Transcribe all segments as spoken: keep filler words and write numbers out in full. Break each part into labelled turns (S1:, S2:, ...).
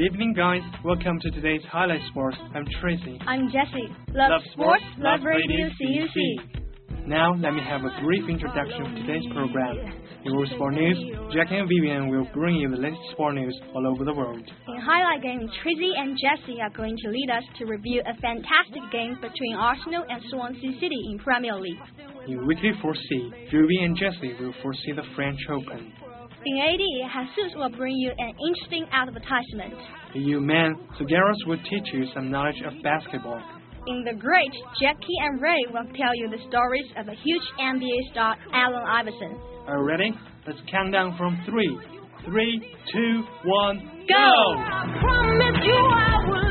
S1: evening, guys. Welcome to today's Highlight Sports. I'm Tracy.
S2: I'm Jessie. Love, love sports, love radio C U C.
S1: Now, let me have a brief introduction of today's program. In World Sport News, Jackie and Vivian will bring you the latest sport news all over the world.
S2: In Highlight Game, Tracy and Jessie are going to lead us to review a fantastic game between Arsenal and Swansea City in Premier League.
S1: In Weekly four C, Vivian and Jessie will foresee the French Open.
S2: In A D, Jesus will bring you an interesting advertisement.
S1: The U Man, Sugaros will teach you some knowledge of basketball.
S2: In The Great, Jackie and Ray will tell you the stories of a huge N B A star, Allen Iverson.
S1: Are you ready? Let's count down from three. Three, two, one,
S2: go!
S1: I
S2: promise you I will.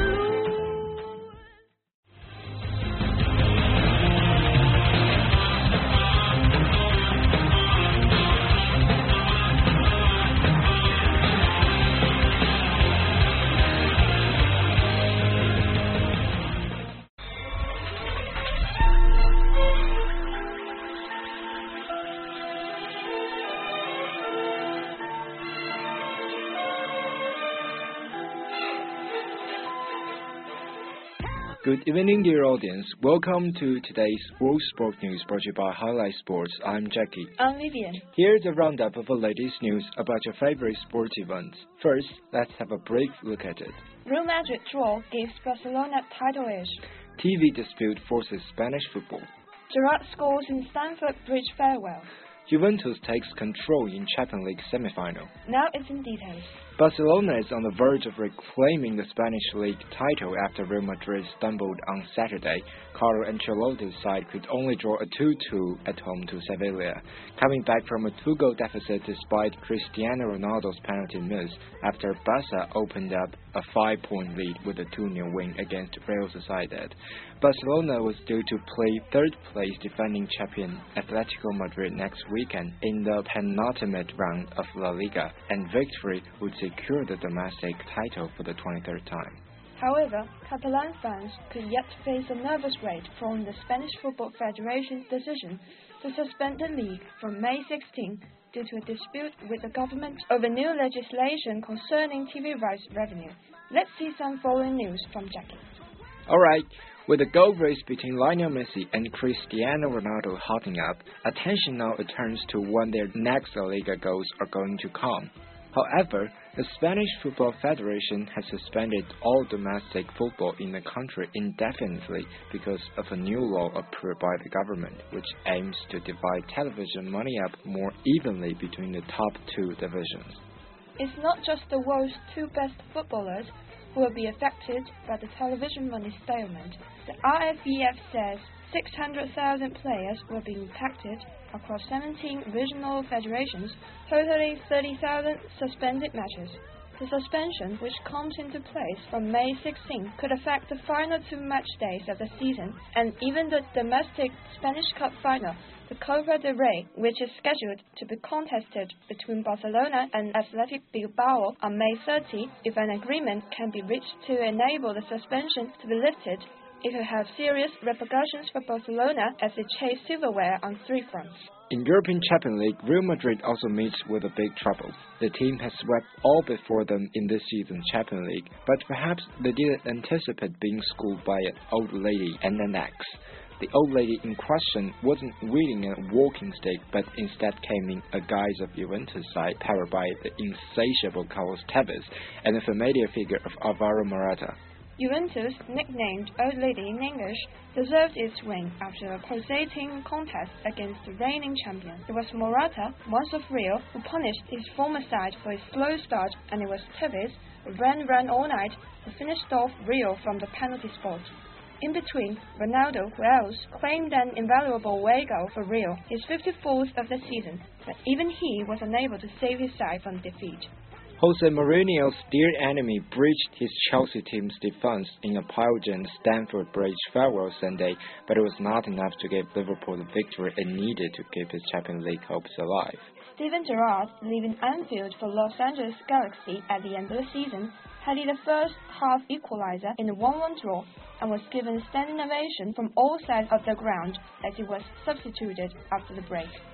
S3: Good evening, dear audience. Welcome to today's World Sport News brought to you by Highlight Sports. I'm Jackie.
S2: I'm Vivian.
S3: Here's a roundup of the latest news about your favorite sports events. First, let's have a brief look at it.
S4: Real Madrid draw gives Barcelona title edge.
S3: T V dispute forces Spanish football.
S4: Gerrard scores in Stamford Bridge farewell.
S3: Juventus takes control in Champions League semi-final.
S4: Now it's in details.
S3: Barcelona is on the verge of reclaiming the Spanish league title after Real Madrid stumbled on Saturday. Carlo Ancelotti's side could only draw a two two at home to Sevilla, coming back from a two-goal deficit despite Cristiano Ronaldo's penalty miss after Barca opened up a five-point lead with a two nil win against Real Sociedad. Barcelona was due to play third-place defending champion Atletico Madrid next weekend in the penultimate round of La Liga, and victory would secure the domestic title for the twenty-third time.
S4: However, Catalan fans could yet face a nervous wait from the Spanish Football Federation's decision to suspend the league from May sixteenth due to a dispute with the government over new legislation concerning T V rights revenue. Let's see some following news from Jackie.
S3: Alright, with the goal race between Lionel Messi and Cristiano Ronaldo hotting up, attention now turns to when their next La Liga goals are going to come. However, the Spanish Football Federation has suspended all domestic football in the country indefinitely because of a new law approved by the government, which aims to divide television money up more evenly between the top two divisions.
S4: It's not just the world's two best footballers who will be affected by the television money stalemate. The R F E F says six hundred thousand players will be impacted across seventeen regional federations, totaling thirty thousand suspended matches. The suspension, which comes into place from May sixteenth, could affect the final two match days of the season and even the domestic Spanish Cup final, the Copa del Rey, which is scheduled to be contested between Barcelona and Athletic Bilbao on May thirtieth. If an agreement can be reached to enable the suspension to be lifted, it will have serious repercussions for Barcelona as they chase silverware on three fronts.
S3: In European Champions League, Real Madrid also meets with a big trouble. The team has swept all before them in this season's Champions League, but perhaps they didn't anticipate being schooled by an old lady and an axe. The old lady in question wasn't wielding a walking stick, but instead came in a guise of Juventus side powered by the insatiable Carlos Tevez and the familiar figure of Alvaro Morata.
S4: Juventus, nicknamed Old Lady in English, deserved its win after a pulsating contest against the reigning champion. It was Morata, once of Real, who punished his former side for his slow start, and it was Tevez, who ran ran all night, who finished off Real from the penalty spot. In between, Ronaldo, who else claimed an invaluable away goal for Real, his fifty-fourth of the season, but even he was unable to save his side from defeat.
S3: Jose Mourinho's dear enemy breached his Chelsea team's defense in a pungent Stamford Bridge farewell Sunday, but it was not enough to give Liverpool the victory it needed to keep his Champions League hopes alive.
S4: Steven Gerrard, leaving Anfield for Los Angeles Galaxy at the end of the season, had the first half equalizer in the one one draw and was given standing ovation from all sides of the ground as he was substituted after the break.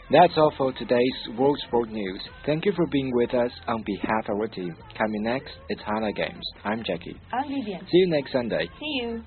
S3: That's all for today's World Sport News. Thank you for being with us on behalf of our team. Coming next, it's Highlight Games. I'm Jackie.
S4: I'm Vivian.
S3: See you next Sunday.
S4: See you.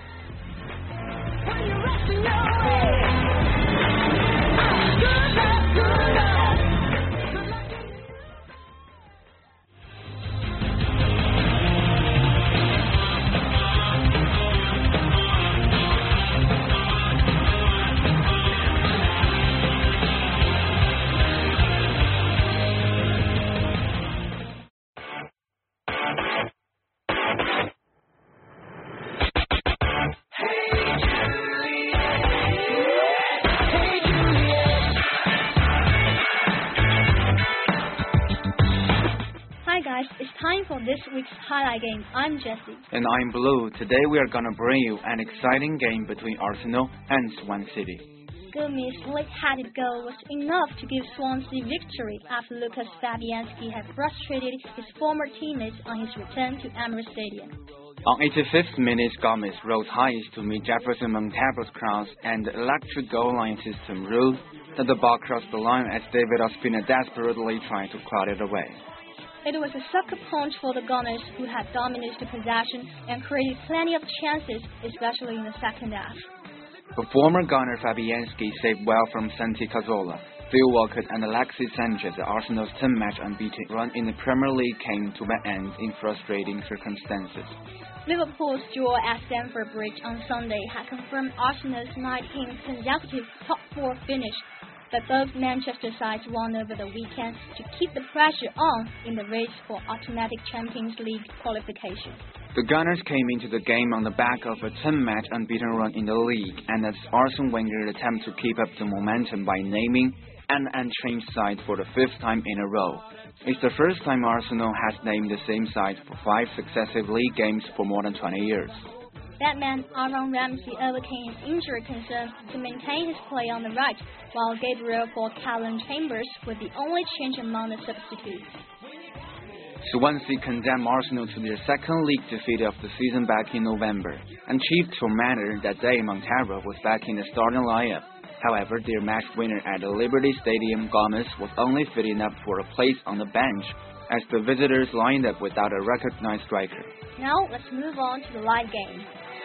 S2: It's time for this week's highlight game. I'm Jessie.
S5: And I'm Blue. Today we are gonna bring you an exciting game between Arsenal and Swansea City.
S2: Gomez's late-headed goal was enough to give Swansea victory after Lucas Fabianski had frustrated his former teammates on his return to Emirates Stadium.
S5: On eighty-fifth minute, Gomez rose highest to meet Jefferson Monteagro's cross, and the electric goal line system ruled that the ball crossed the line as David Ospina desperately tried to cloud it away.
S2: It was a sucker punch for the Gunners, who had dominated the possession and created plenty of chances, especially in the second half.
S5: The former Gunner Fabianski saved well from Santi Cazorla, Phil Walcott and Alexis Sanchez. Arsenal's ten-match unbeaten run in the Premier League came to an end in frustrating circumstances.
S2: Liverpool's draw at Stamford Bridge on Sunday had confirmed Arsenal's nineteenth consecutive top four finish, but both Manchester sides won over the weekend to keep the pressure on in the race for automatic Champions League qualification.
S5: The Gunners came into the game on the back of a ten-match unbeaten run in the league, and as Arsene Wenger attempted to keep up the momentum by naming an unchanged side for the fifth time in a row. It's the first time Arsenal has named the same side for five successive league games for more than twenty years.
S2: That meant Aaron Ramsey overcame his injury concerns to maintain his play on the right, while Gabriel for Callum Chambers was the only change among the substitutes.
S5: Swansea condemned Arsenal to their second league defeat of the season back in November, and chief tormentor that day Monteagro was back in the starting lineup. However, their match winner at the Liberty Stadium, Gomez, was only fit enough for a place on the bench, as the visitors lined up without a recognized striker.
S2: Now let's move on to the live game.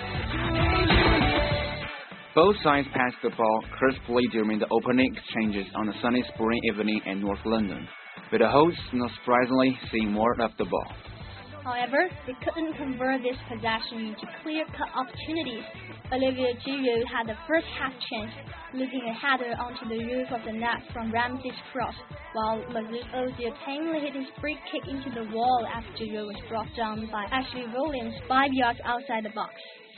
S5: Both sides passed the ball crisply during the opening exchanges on a sunny spring evening in North London, with the hosts not surprisingly seeing more of the ball.
S2: However, they couldn't convert this possession into clear-cut opportunities. Olivier Giroud had the first half chance, looking a header onto the roof of the net from Ramsey's cross, while Mesut Ozil tamely hit his free kick into the wall as Giroud was brought down by Ashley Williams five yards outside the box.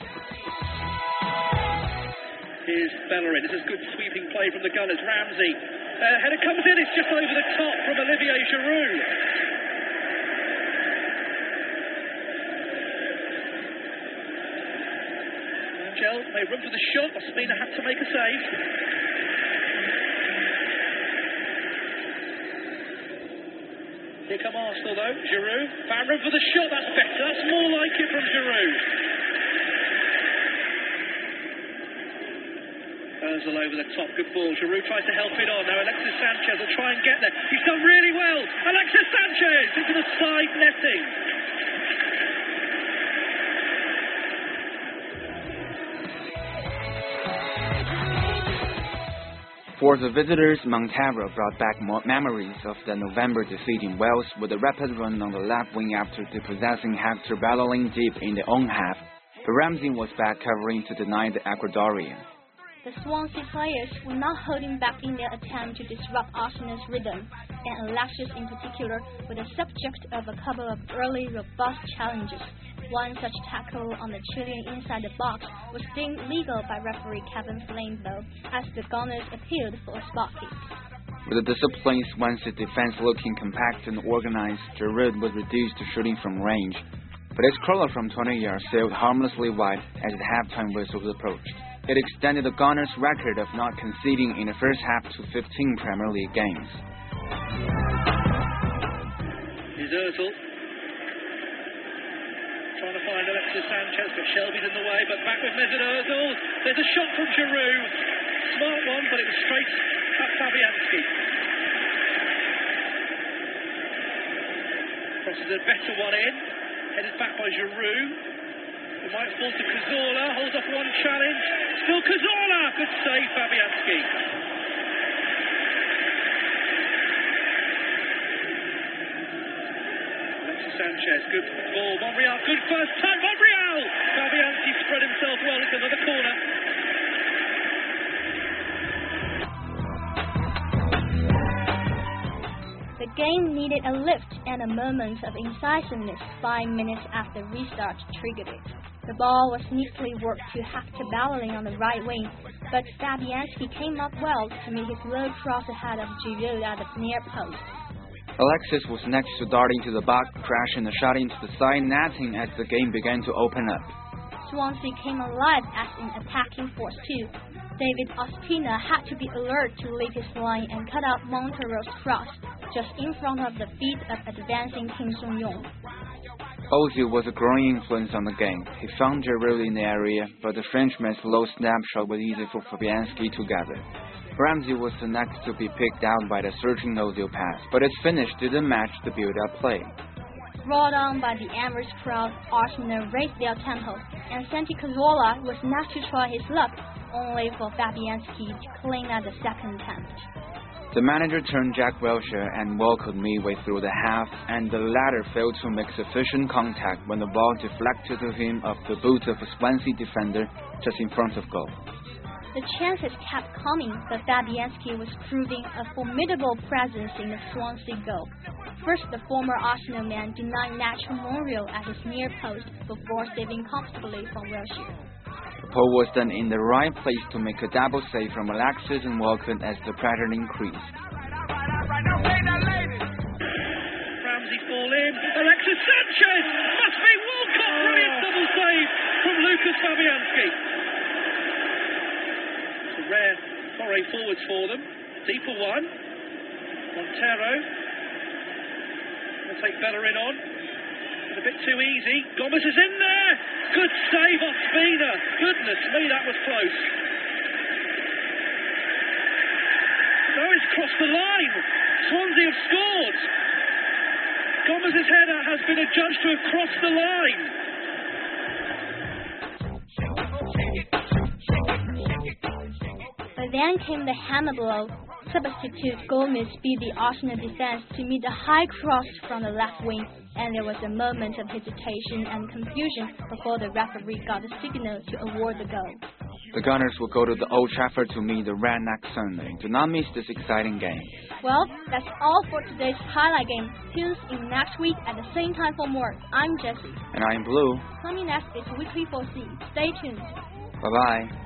S6: Here's Bellerin. This is good sweeping play from the Gunners. Ramsey. Uh, header comes in. It's just over the top from Olivier Giroud. Angel made room for the shot. Ospina had to make a save. Here come Arsenal though. Giroud found room for the shot. That's better. That's more like it from Giroud. Ozil over the top, good ball. Giroud tries to help it on. Now Alexis Sanchez will try and get there. He's done really well. Alexis Sanchez into the side netting.
S5: For the visitors, Monteagro brought back more memories of the November defeat in Wales with a rapid run on the left wing after dispossessing Hector Bellerin deep in the own half. But Ramsey was back covering to deny the Ecuadorian.
S2: The Swansea players were not holding back in their attempt to disrupt Arsenal's rhythm, and Alexis in particular was the subject of a couple of early robust challenges. One such tackle on the Chilean inside the box was deemed legal by referee Kevin Flynn, though, as the Gunners appealed for a spot kick.
S5: With the disciplined Swansea defense looking compact and organized, Giroud was reduced to shooting from range. But his curler from twenty yards sailed harmlessly wide as the halftime whistle was approached. It extended the Gunners' record of not conceding in the first half to fifteen Premier League games.
S6: Here's Ozil. Trying to find Alexis Sanchez, but Shelby's in the way, but back with Mesut Ozil. There's a shot from Giroud. Smart one, but it was straight That's Fabianski. Crosses a better one in. Headed back by Giroud. It might fall to Cazorla. Holds off one challenge. Still Cazorla. Good save, Fabianski. Sanchez, good ball. Monreal, good first time. Monreal! Fabianski spread himself well into another corner.
S2: The game needed a lift and a moment of incisiveness five minutes after restart triggered it. The ball was neatly worked to Hector Bellerin on the right wing, but Fabianski came up well to meet his low cross ahead of Giroud at the near post.
S5: Alexis was next to dart into the box, crashing a shot into the side netting as the game began to open up.
S2: Swansea came alive as an attacking force too. David Ospina had to be alert to lead his line and cut out Montero's cross, just in front of the feet of advancing Kim Sung-yong.
S5: Ozil was a growing influence on the game. He found Giroud in the area, but the Frenchman's low snapshot was easy for Fabianski to gather. Ramsey was the next to be picked out by the surging Ozil pass, but its finish didn't match the build-up play.
S2: Brought on by the Emirates crowd, Arsenal raised their tempo, and Santi Cazorla was next to try his luck, only for Fabianski to clean at the second attempt.
S5: The manager turned Jack Wilshere and welcomed midway through the half, and the latter failed to make sufficient contact when the ball deflected to him off the boot of a Swansea defender just in front of goal.
S2: The chances kept coming, but Fabianski was proving a formidable presence in the Swansea goal. First, the former Arsenal man denied Nacho Monreal at his near post before saving comfortably from Wilshere.
S5: Paul was then in the right place to make a double save from Alexis and Walcott as the pressure increased.
S6: Ramsey fall in. Alexis Sanchez! Must be Walcott! Brilliant double save from Lucas Fabianski. It's a rare foray forwards for them. Deeper one. Montero. We'll take Bellerin on. It's a bit too easy. Gomez is in there. Good save off Spina. Goodness me, that was close. Now it's crossed the line. Swansea have scored. Gomez's header has been adjudged to have crossed the line.
S2: But then came the hammer blow. Substitute Gomez beat the Arsenal defense to meet a high cross from the left wing, and there was a moment of hesitation and confusion before the referee got the signal to award the goal.
S5: The Gunners will go to the Old Trafford to meet the Red next Sunday. Do not miss this exciting game.
S2: Well, that's all for today's highlight game. Tune in next week at the same time for more. I'm Jessie.
S5: And I'm Blue.
S2: Coming next is Weekly four C. Stay tuned.
S5: Bye-bye.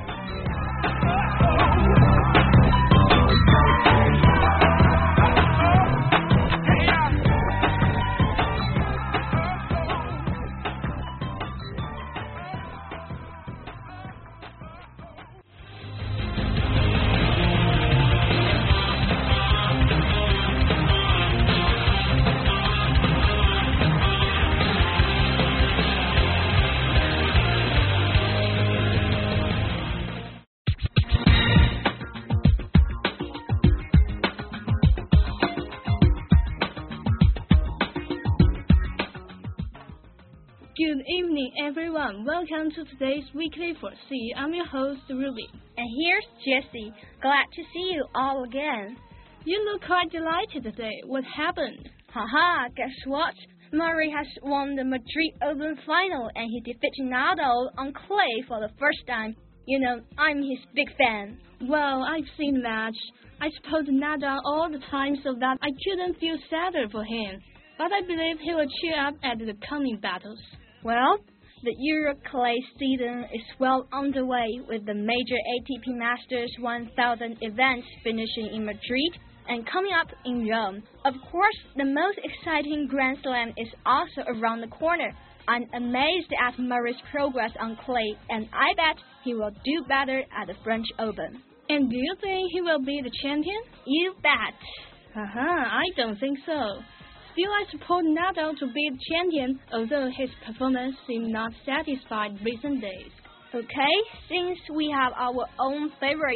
S7: Good evening, everyone. Welcome to today's Weekly four C. I'm your host, Ruby.
S2: And here's Jessie. Glad to see you all again.
S7: You look quite delighted today. What happened?
S2: Haha, guess what? Murray has won the Madrid Open final and he defeated Nadal on clay for the first time. You know, I'm his big fan.
S7: Well, I've seen the match. I suppose Nadal all the time so that I couldn't feel sadder for him. But I believe he will cheer up at the coming battles.
S2: Well, the Euro clay season is well underway with the major A T P Masters one thousand events finishing in Madrid and coming up in Rome. Of course, the most exciting Grand Slam is also around the corner. I'm amazed at Murray's progress on clay, and I bet he will do better at the French Open.
S7: And do you think he will be the champion?
S2: You bet.
S7: Haha, I don't think so. Still, I support Nadal to be the champion, although his performance seemed not satisfied recent days.
S2: Okay, since we have our own favorite,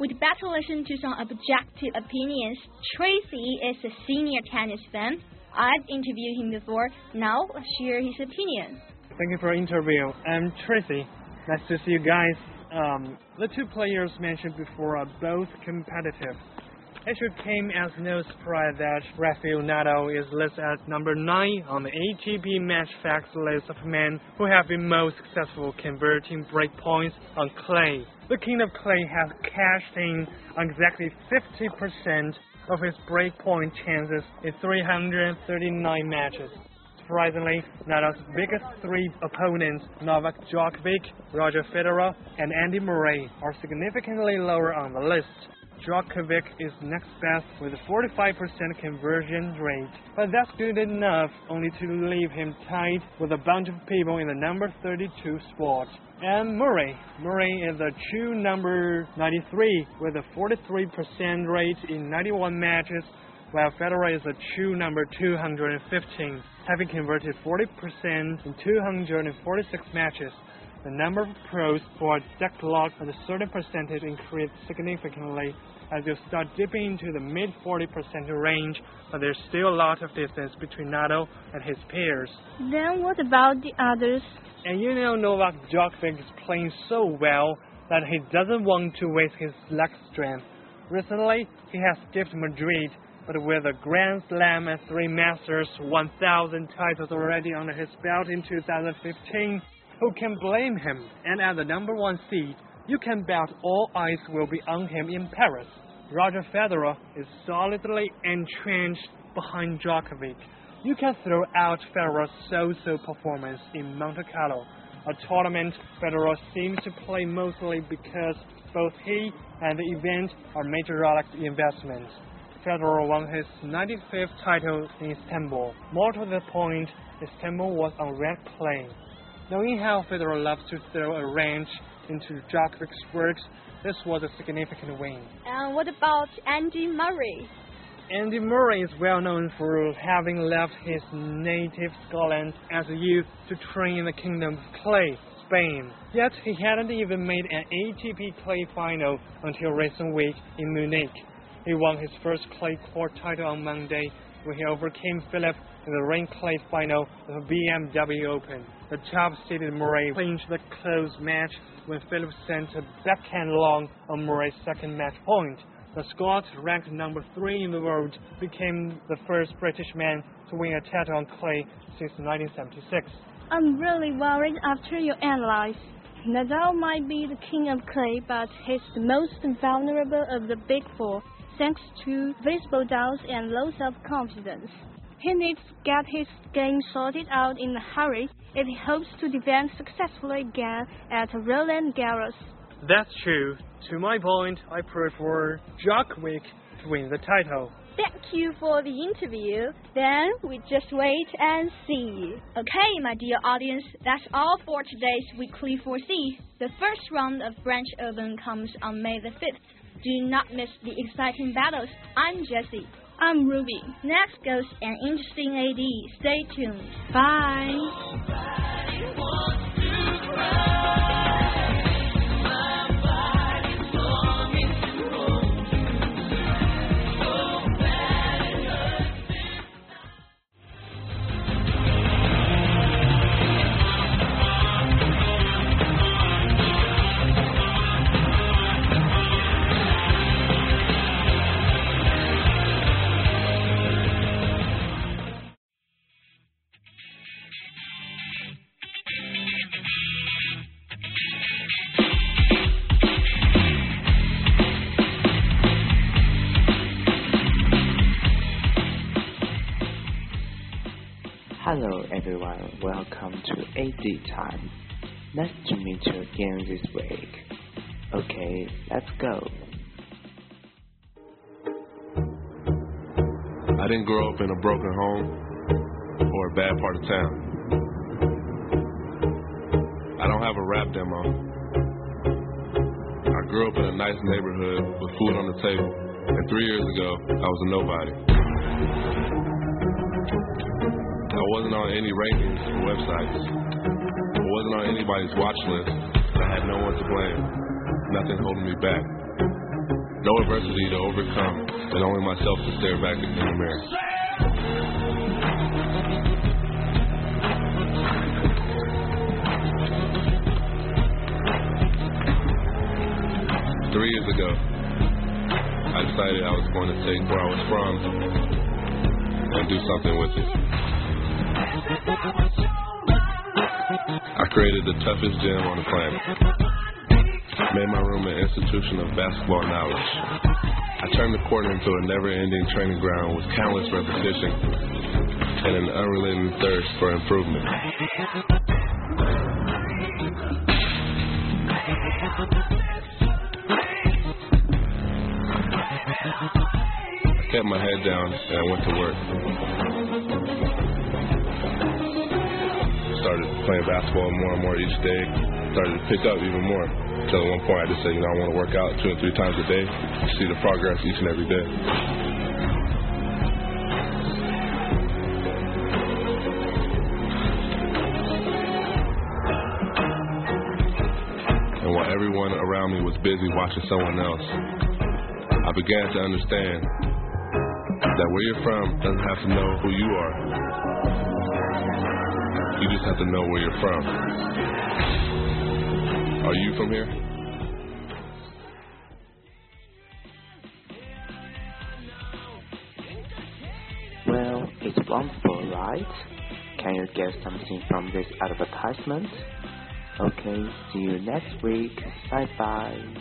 S2: We'd better listen to some objective opinions. Tracy is a senior tennis fan. I've interviewed him before. Now, let's hear his opinion.
S1: Thank you for the interview. I'm Tracy. Nice to see you guys. Um, the two players mentioned before are both competitive. It should came as no surprise that Rafael Nadal is listed at number nine on the A T P Match Facts list of men who have been most successful converting break points on clay. The king of clay has cashed in on exactly fifty percent of his break point chances in three hundred thirty-nine matches. Surprisingly, Nadal's biggest three opponents, Novak Djokovic, Roger Federer, and Andy Murray, are significantly lower on the list. Djokovic is next best with a forty-five percent conversion rate, but that's good enough only to leave him tied with a bunch of people in the number thirty-two spot. And Murray. Murray is a true number ninety-three with a forty-three percent rate in ninety-one matches, while Federer is a true number two hundred fifteen, having converted forty percent in two hundred forty-six matches. The number of pros who are deadlocked at a certain percentage increased significantly as you start dipping into the mid forty percent range, but there's still a lot of distance between Nadal and his peers.
S7: Then what about the others?
S1: And you know Novak Djokovic is playing so well that he doesn't want to waste his leg strength. Recently, he has skipped Madrid, but with a Grand Slam and three Masters one thousand titles already under his belt in two thousand fifteen, who can blame him? And at the number one seed, you can bet all eyes will be on him in Paris. Roger Federer is solidly entrenched behind Djokovic. You can throw out Federer's so-so performance in Monte Carlo, a tournament Federer seems to play mostly because both he and the event are major Rolex investments. Federer won his ninety-fifth title in Istanbul. More to the point, Istanbul was on red clay. Knowing how Federer loves to throw a wrench into Djokovic's works, this was a significant win.
S2: And what about Andy Murray?
S1: Andy Murray is well known for having left his native Scotland as a youth to train in the Kingdom of Clay, Spain. Yet he hadn't even made an A T P Clay final until recent week in Munich. He won his first clay court title on Monday when he overcame Philip in the rain clay final of the B M W Open. The top-seeded Murray clinched the close match when Philip sent a backhand long on Murray's second match point. The Scot, ranked number three in the world, became the first British man to win a title on clay since nineteen seventy-six.
S7: I'm really worried after your analyze. Nadal might be the king of clay, but he's the most vulnerable of the big four, thanks to visible doubts and low self-confidence. He needs to get his game sorted out in a hurry if he hopes to defend successfully again at Roland Garros.
S1: That's true. To my point, I prefer Djokovic to win the title.
S2: Thank you for the interview. Then we just wait and see. Okay, my dear audience, that's all for today's Weekly four C. The first round of French Open comes on May the fifth. Do not miss the exciting battles. I'm Jessie.
S7: I'm Ruby.
S2: Next goes an interesting A D. Stay tuned.
S7: Bye.
S8: Hello everyone, welcome to A D Time. Nice to meet you again this week. Okay, let's go.
S9: I didn't grow up in a broken home or a bad part of town. I don't have a rap demo. I grew up in a nice neighborhood with food on the table, and three years ago, I was a nobody. I wasn't on any rankings or websites. I wasn't on anybody's watch list. I had no one to blame. Nothing holding me back. No adversity to overcome, and only myself to stare back in the mirror. Three years ago, I decided I was going to take where I was from and do something with it. I created the toughest gym on the planet. Made my room an institution of basketball knowledge. I turned the court into a never-ending training ground with countless repetitions and an unrelenting thirst for improvement. I kept my head down and I went to work. Started playing basketball more and more each day. Started to pick up even more. Until at one point I just said, you know, I want to work out two or three times a day. See the progress each and every day. And while everyone around me was busy watching someone else, I began to understand that where you're from doesn't have to know who you are. You just have to know where you're from. Are you from here?
S8: Well, it's wonderful, right? Can you get something from this advertisement? Okay, see you next week. Bye-bye.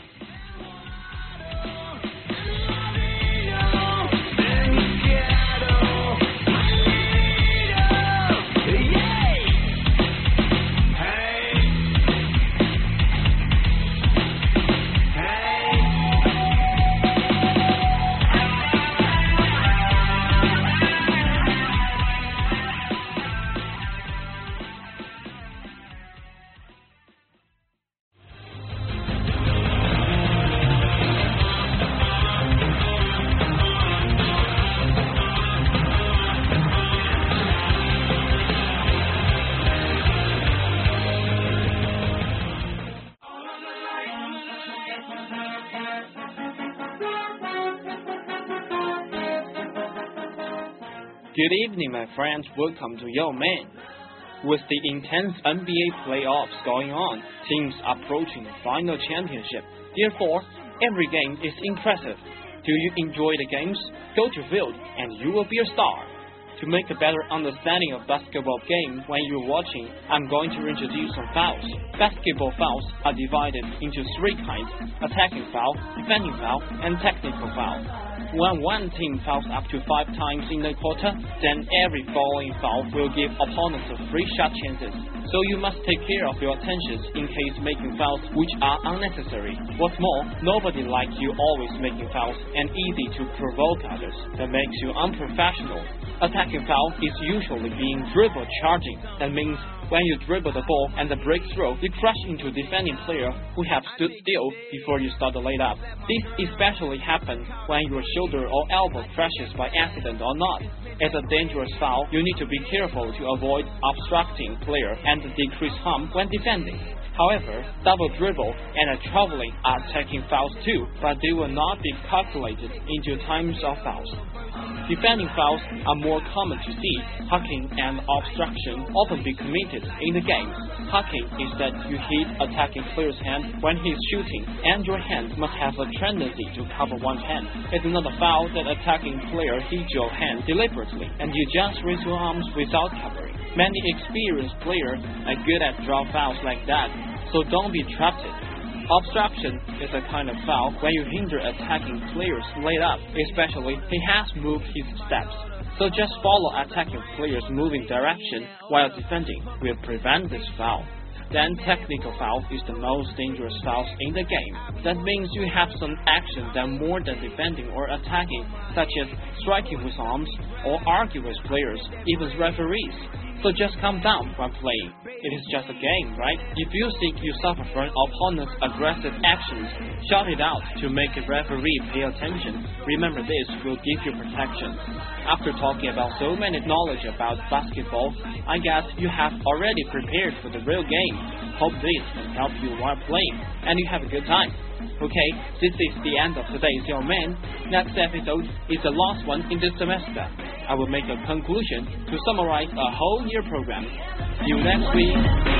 S10: Good evening, my friends. Welcome to Yo Man. With the intense N B A playoffs going on, teams approaching the final championship. Therefore, every game is impressive. Do you enjoy the games? Go to field and you will be a star. To make a better understanding of basketball game when you're watching, I'm going to introduce some fouls. Basketball fouls are divided into three kinds: attacking foul, defending foul, and technical foul. When one team fouls up to five times in the quarter, then every following foul will give opponents a free shot chances. So you must take care of your attentions in case making fouls which are unnecessary. What's more, nobody likes you always making fouls and easy to provoke others. That makes you unprofessional. Attacking foul is usually being dribble charging. That means when you dribble the ball and the break throw, you crash into a defending player who have stood still before you start the layup. This especially happens when your shoulder or elbow crashes by accident or not. As a dangerous foul, you need to be careful to avoid obstructing player and decrease harm when defending. However, double dribble and a traveling are attacking fouls too, but they will not be calculated into times of fouls. Defending fouls are more common to see. Hucking and obstruction often be committed in the game. Hucking is that you hit attacking player's hand when he is shooting, and your hand must have a tendency to cover one hand. It's not a foul that attacking player hits your hand deliberately, and you just raise your arms without covering. Many experienced players are good at draw fouls like that, so don't be trapped. Obstruction is a kind of foul when you hinder attacking players laid up, especially he has moved his steps. So just follow attacking players' moving direction while defending will prevent this foul. Then technical foul is the most dangerous foul in the game. That means you have some action that more than defending or attacking, such as striking with arms or argue with players, even referees. So just calm down while playing. It is just a game, right? If you think you suffer from an opponent's aggressive actions, shout it out to make a referee pay attention. Remember, this will give you protection. After talking about so many knowledge about basketball, I guess you have already prepared for the real game. Hope this can help you while playing, and you have a good time. Okay, this is the end of today's Your Man. Next episode is the last one in this semester. I will make a conclusion to summarize a whole year program. See you next week.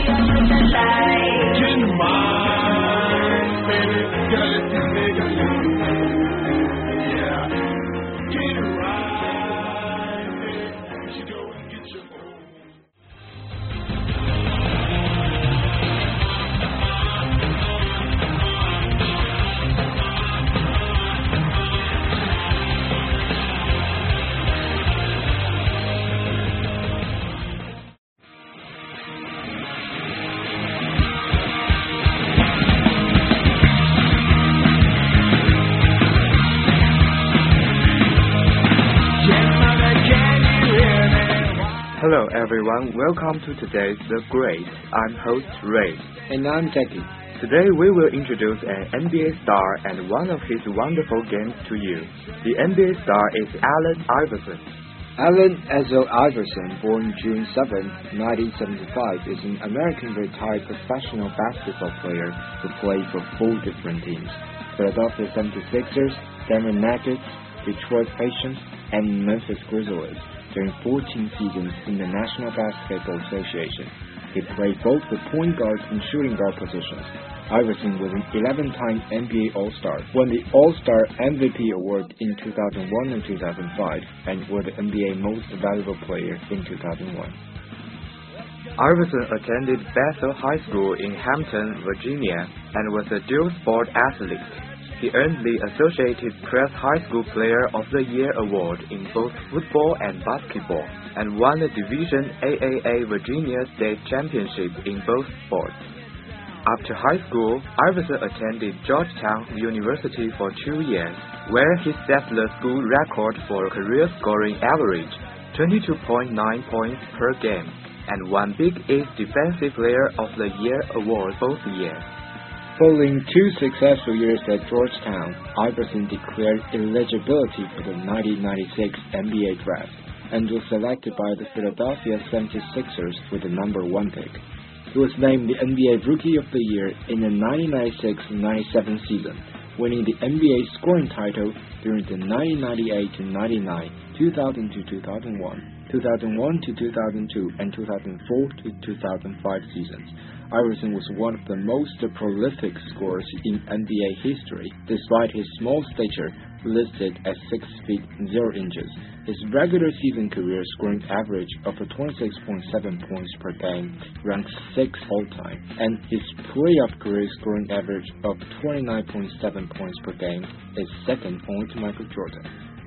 S8: Hello everyone, welcome to today's The Great. I'm host Ray.
S3: And I'm Jackie.
S8: Today we will introduce an N B A star and one of his wonderful games to you. The N B A star is Allen Iverson.
S3: Allen Ezell Iverson, born June seventh, nineteen seventy-five, is an American retired professional basketball player who played for four different teams: Philadelphia seventy-sixers, Denver Nuggets, Detroit Pistons, and Memphis Grizzlies during fourteen seasons in the National Basketball Association. He played both the point guard and shooting guard positions. Iverson was an eleven-time N B A All-Star, won the All-Star M V P award in two thousand one and two thousand five, and was the N B A Most Valuable Player in two thousand one.
S8: Iverson attended Bethel High School in Hampton, Virginia, and was a dual sport athlete. He earned the Associated Press High School Player of the Year award in both football and basketball, and won the Division A A A Virginia State Championship in both sports. After high school, Iverson attended Georgetown University for two years, where he set the school record for career scoring average, twenty-two point nine points per game, and won Big East Defensive Player of the Year award both years.
S3: Following two successful years at Georgetown, Iverson declared eligibility for the nineteen ninety-six N B A draft and was selected by the Philadelphia seventy-sixers with the number one pick. He was named the N B A Rookie of the Year in the nineteen ninety-six ninety-seven season, winning the N B A scoring title during the nineteen ninety-eight to ninety-nine, two thousand to two thousand one, two thousand one to two thousand two, and two thousand four to two thousand five seasons. Iverson was one of the most prolific scorers in N B A history, despite his small stature, listed at six feet zero inches. His regular season career scoring average of twenty-six point seven points per game ranks sixth all-time, and his playoff career scoring average of twenty-nine point seven points per game is second only to Michael Jordan.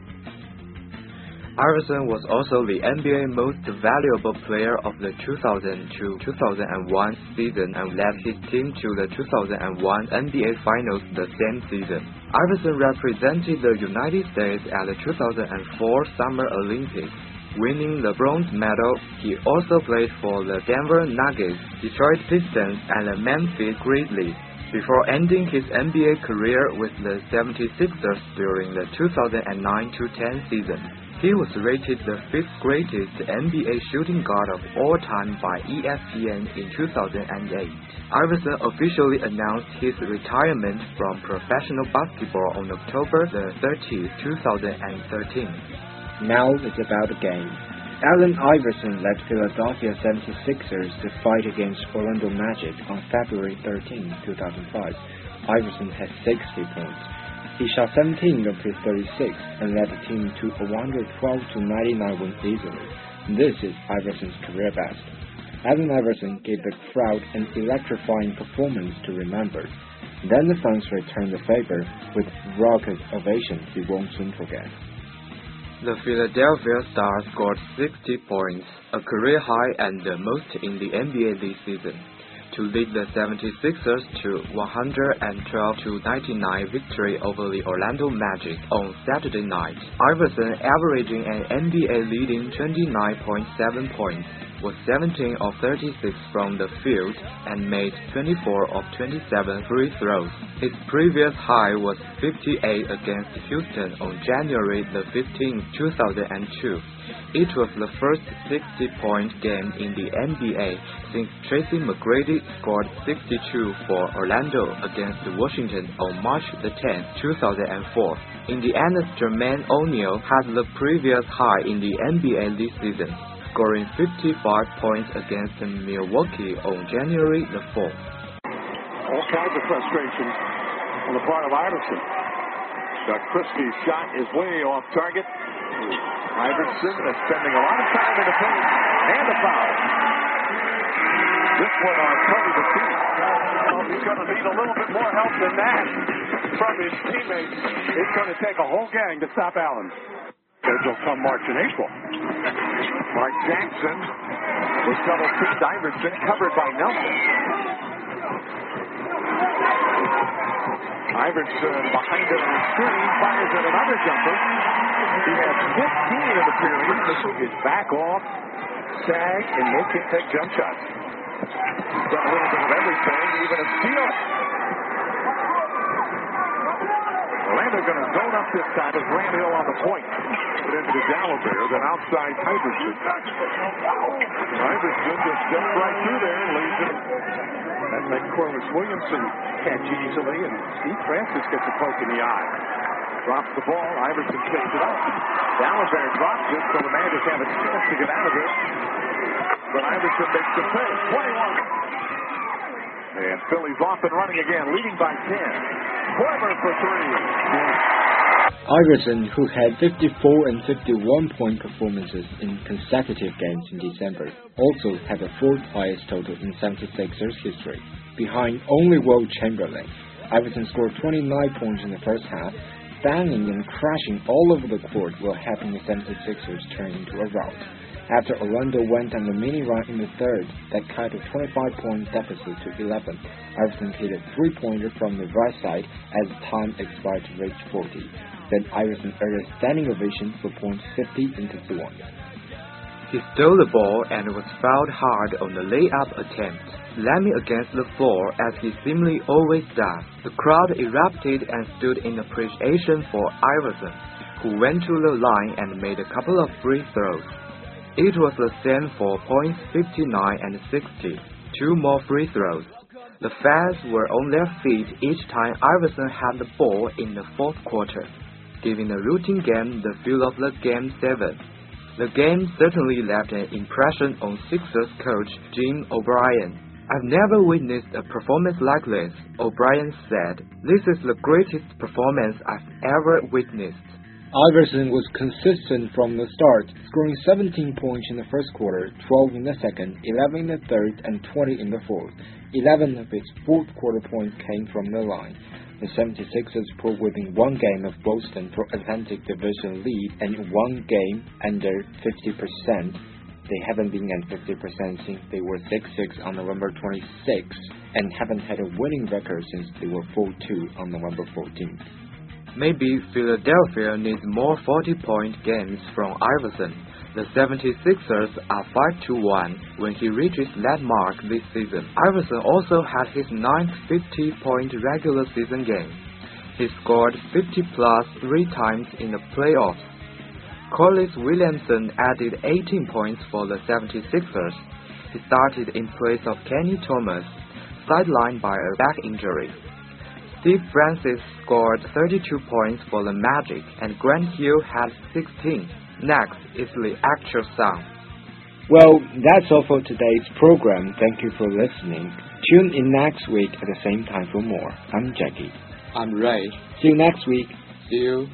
S8: Iverson was also the N B A Most Valuable Player of the two thousand to two thousand one season and led his team to the two thousand one N B A Finals the same season. Iverson represented the United States at the two thousand four Summer Olympics, winning the bronze medal. He also played for the Denver Nuggets, Detroit Pistons, and the Memphis Grizzlies, before ending his N B A career with the seventy-sixers during the two thousand nine to ten season. He was rated the fifth greatest N B A shooting guard of all time by E S P N in two thousand eight. Iverson officially announced his retirement from professional basketball on October the thirtieth, two thousand thirteen.
S3: Now it's about the game. Allen Iverson led Philadelphia seventy-sixers to fight against Orlando Magic on February thirteenth, two thousand five. Iverson had sixty points. He shot seventeen of his thirty-six and led the team to a one hundred twelve to ninety-nine win easily. This is Iverson's career best. Allen Iverson gave the crowd an electrifying performance to remember. Then the fans returned the favor with raucous ovations he won't soon forget.
S8: The Philadelphia Stars scored sixty points, a career high and the most in the N B A this season, to lead the seventy-sixers to one hundred twelve to ninety-nine victory over the Orlando Magic on Saturday night. Iverson averaging an N B A leading twenty-nine point seven points, was seventeen of thirty-six from the field and made twenty-four of twenty-seven free throws. His previous high was fifty-eight against Houston on January the fifteenth, two thousand two. It was the first sixty-point game in the N B A since Tracy McGrady scored sixty-two for Orlando against Washington on March the tenth, two thousand four. Indiana's Jermaine O'Neal had the previous high in the N B A this season, scoring fifty-five points against Milwaukee on January the fourth.
S11: All kinds of frustration on the part of Iverson. Doug Christie's shot is way off target. Iverson is spending a lot of time in the paint, and a foul. This one on Tony Batiste. Well, he's going to need a little bit more help than that from his teammates. It's going to take a whole gang to stop Allen. Schedule come March and April. Mark Jackson was double teamed. Iverson covered by Nelson. Iverson behind it on the screen fires at another jumper. He has fifteen in the period. This is back off, sag, and no can't take jump shots. Done a little bit of everything, even a steal. Orlando going to zone up this time with Grant Hill on the point. Put into the Gallagher, then outside Iverson. Iverson just jumped right through there and leaves it. That makes Corliss Williamson catch easily, and Steve Francis gets a poke in the eye. Drops the ball, Iverson picks it up. Gallagher drops it, so the Magic have a chance to get out of it. But Iverson makes the play. twenty-one. And Philly's off and running again, leading by ten. Korver for three.
S3: Iverson, who had fifty-four and fifty-one point performances in consecutive games in December, also had the fourth highest total in seventy-sixers history, behind only Will Chamberlain. Iverson scored twenty-nine points in the first half, banging and crashing all over the court while helping the seventy-sixers turn into a rout. After Orlando went on the mini run in the third that cut a twenty-five point deficit to eleven, Iverson hit a three-pointer from the right side as time expired to reach forty. Then Iverson earned a standing ovation for points fifty and fifty-one.
S8: He stole the ball and was fouled hard on the layup attempt, slamming against the floor as he seemingly always does. The crowd erupted and stood in appreciation for Iverson, who went to the line and made a couple of free throws. It was the same for points fifty-nine and sixty, two more free throws. The fans were on their feet each time Iverson had the ball in the fourth quarter, giving the routine game the feel of the Game seven. The game certainly left an impression on Sixers coach Jim O'Brien. "I've never witnessed a performance like this," O'Brien said. "This is the greatest performance I've ever witnessed."
S3: Iverson was consistent from the start, scoring seventeen points in the first quarter, twelve in the second, eleven in the third, and twenty in the fourth. eleven of his fourth quarter points came from the line. The seventy-sixers pulled within one game of Boston for Atlantic Division lead and one game under fifty percent. They haven't been at fifty percent since they were six six on November twenty-sixth and haven't had a winning record since they were four two on November fourteenth.
S8: Maybe Philadelphia needs more forty-point games from Iverson. The seventy-sixers are five to one when he reaches that mark this season. Iverson also had his ninth fifty-point regular season game. He scored fifty plus three times in the playoffs. Corliss Williamson added eighteen points for the seventy-sixers. He started in place of Kenny Thomas, sidelined by a back injury. Steve Francis scored thirty-two points for the Magic, and Grant Hill had sixteen. Next is the actual sound.
S3: Well, that's all for today's program. Thank you for listening. Tune in next week at the same time for more. I'm Jackie.
S5: I'm Ray.
S3: See you next week.
S5: See you.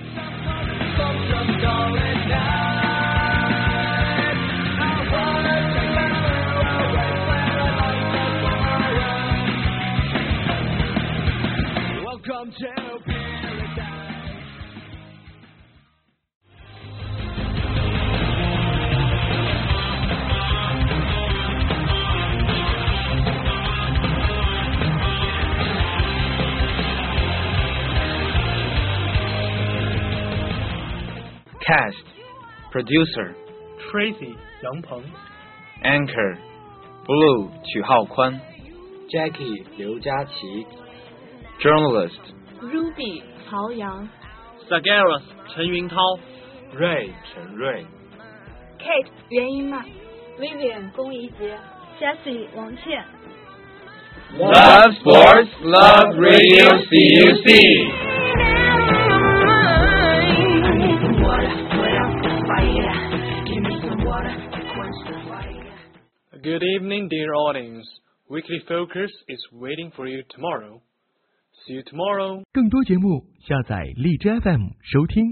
S12: Welcome to
S5: Cast, producer
S1: Tracy Yang Peng,
S5: Anchor Blue 曲浩宽
S3: Jackie 刘佳琪
S5: Journalist
S12: Ruby 曹阳
S10: Sagaras 陈云涛
S3: Ray 陈瑞
S4: Kate 袁一曼
S12: Vivian 龚怡杰
S7: Jessie 王倩
S5: Love Sports, Love Radio C U C.
S1: Good evening, dear audience. Weekly Focus is waiting for you tomorrow. See you tomorrow.
S13: 更多节目下载荔枝 F M 收听。